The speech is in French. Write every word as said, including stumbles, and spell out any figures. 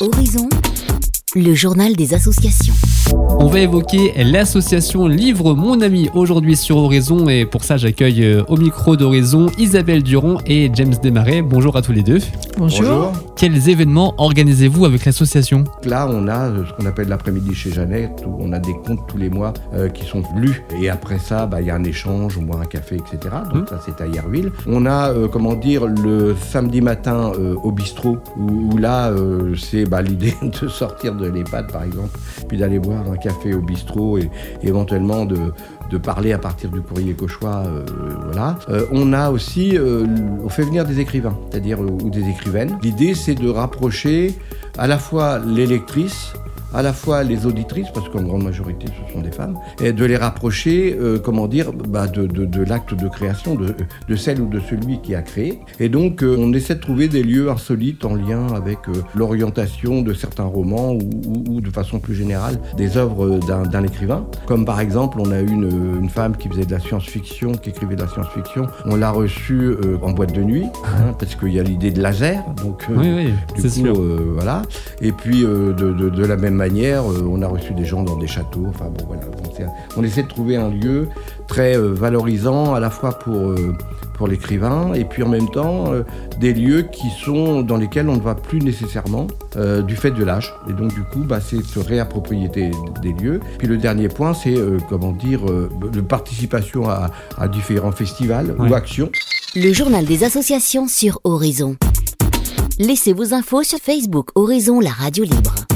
Horizon, le journal des associations. On va évoquer l'association Livre Mon Ami aujourd'hui sur Horizon et pour ça j'accueille au micro d'Horizon Isabelle Durand et James Desmarais. Bonjour à tous les deux. Bonjour. Bonjour. Quels événements organisez-vous avec l'association ? Là on a ce qu'on appelle l'après-midi chez Jeannette où on a des comptes tous les mois euh, qui sont lus et après ça il bah, y a un échange, on boit un café et cetera. Donc mmh. ça c'est à Yerville. On a euh, comment dire le samedi matin euh, au bistrot où, où là euh, c'est bah, l'idée de sortir de l'EHPAD par exemple puis d'aller boire un café au bistrot et, et éventuellement de, de parler à partir du courrier Cauchois. Euh, voilà. Euh, on a aussi, euh, on fait venir des écrivains, c'est-à-dire ou des écrivaines. L'idée, c'est de rapprocher à la fois les lectrices, à la fois les auditrices, parce qu'en grande majorité ce sont des femmes, et de les rapprocher, euh, comment dire, bah de, de, de l'acte de création, de, de celle ou de celui qui a créé. Et donc euh, on essaie de trouver des lieux insolites en lien avec euh, l'orientation de certains romans ou, ou, ou de façon plus générale des œuvres d'un, d'un écrivain. Comme par exemple, on a eu une, une femme qui faisait de la science-fiction, qui écrivait de la science-fiction. On l'a reçue euh, en boîte de nuit, hein, parce qu'il y a l'idée de laser. Donc euh, oui, oui, du c'est coup, sûr. Euh, voilà. Et puis euh, de, de, de la même manière, manière, euh, on a reçu des gens dans des châteaux, enfin bon voilà, donc on essaie de trouver un lieu très euh, valorisant à la fois pour, euh, pour l'écrivain et puis en même temps euh, des lieux qui sont dans lesquels on ne va plus nécessairement euh, du fait de l'âge et donc du coup bah, c'est se réapproprier des, des lieux. Puis le dernier point c'est euh, comment dire euh, de participation à, à différents festivals ouais. ou actions. Le journal des associations sur Horizon. Laissez vos infos sur Facebook Horizon, la radio libre.